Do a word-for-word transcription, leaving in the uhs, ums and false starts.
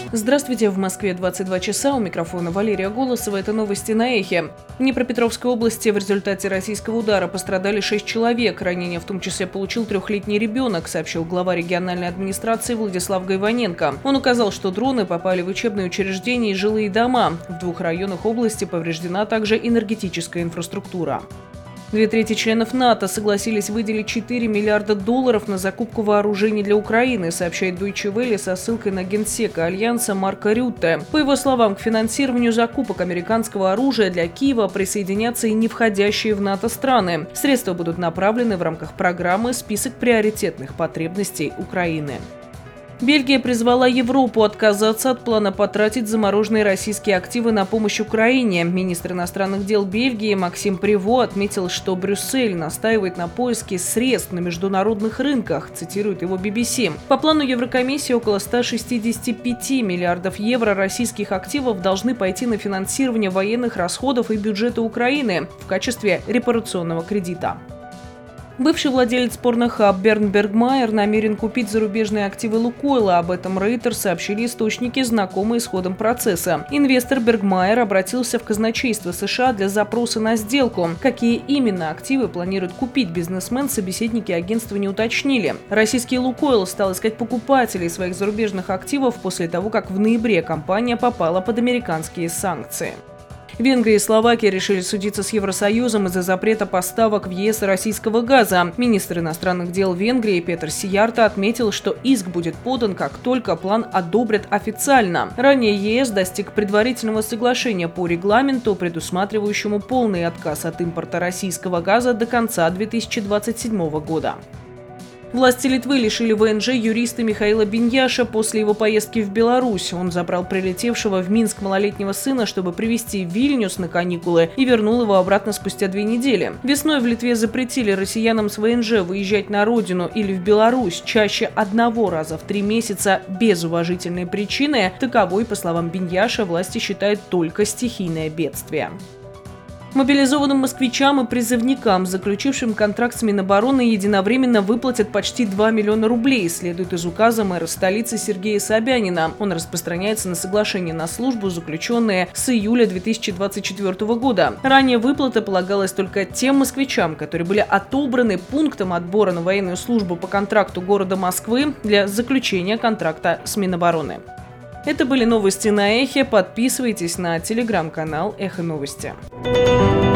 Здравствуйте, в Москве двадцать два часа, у микрофона Валерия Голосова, это новости на Эхе. В Днепропетровской области в результате российского удара пострадали шесть человек, ранения в том числе получил трехлетний ребенок, сообщил глава региональной администрации Владислав Гайваненко. Он указал, что дроны попали в учебные учреждения и жилые дома. В двух районах области повреждена также энергетическая инфраструктура. Две трети членов НАТО согласились выделить четыре миллиарда долларов на закупку вооружений для Украины, сообщает Deutsche Welle со ссылкой на генсека Альянса Марка Рютте. По его словам, к финансированию закупок американского оружия для Киева присоединятся и не входящие в НАТО страны. Средства будут направлены в рамках программы «Список приоритетных потребностей Украины». Бельгия призвала Европу отказаться от плана потратить замороженные российские активы на помощь Украине. Министр иностранных дел Бельгии Максим Приво отметил, что Брюссель настаивает на поиске средств на международных рынках, цитирует его би би си. По плану Еврокомиссии около ста шестидесяти пяти миллиардов евро российских активов должны пойти на финансирование военных расходов и бюджета Украины в качестве репарационного кредита. Бывший владелец порнохаб Берн Бергмайер намерен купить зарубежные активы Лукойла. Об этом Рейтер сообщили источники, знакомые с ходом процесса. Инвестор Бергмайер обратился в казначейство США для запроса на сделку. Какие именно активы планирует купить бизнесмен, собеседники агентства не уточнили. Российский Лукойл стал искать покупателей своих зарубежных активов после того, как в ноябре компания попала под американские санкции. Венгрия и Словакия решили судиться с Евросоюзом из-за запрета поставок в ЕС российского газа. Министр иностранных дел Венгрии Петер Сиярто отметил, что иск будет подан, как только план одобрят официально. Ранее ЕС достиг предварительного соглашения по регламенту, предусматривающему полный отказ от импорта российского газа до конца две тысячи двадцать седьмого года. Власти Литвы лишили вэ эн жэ юриста Михаила Биньяша после его поездки в Беларусь. Он забрал прилетевшего в Минск малолетнего сына, чтобы привезти в Вильнюс на каникулы, и вернул его обратно спустя две недели. Весной в Литве запретили россиянам с вэ эн жэ выезжать на родину или в Беларусь чаще одного раза в три месяца без уважительной причины. Таковой, по словам Биньяша, власти считают только стихийное бедствие. Мобилизованным москвичам и призывникам, заключившим контракт с Минобороны, единовременно выплатят почти два миллиона рублей, следует из указа мэра столицы Сергея Собянина. Он распространяется на соглашение на службу, заключенные с июля две тысячи двадцать четвёртого года. Ранее выплата полагалась только тем москвичам, которые были отобраны пунктом отбора на военную службу по контракту города Москвы для заключения контракта с Минобороны. Это были новости на Эхе. Подписывайтесь на телеграм-канал Эхо Новости.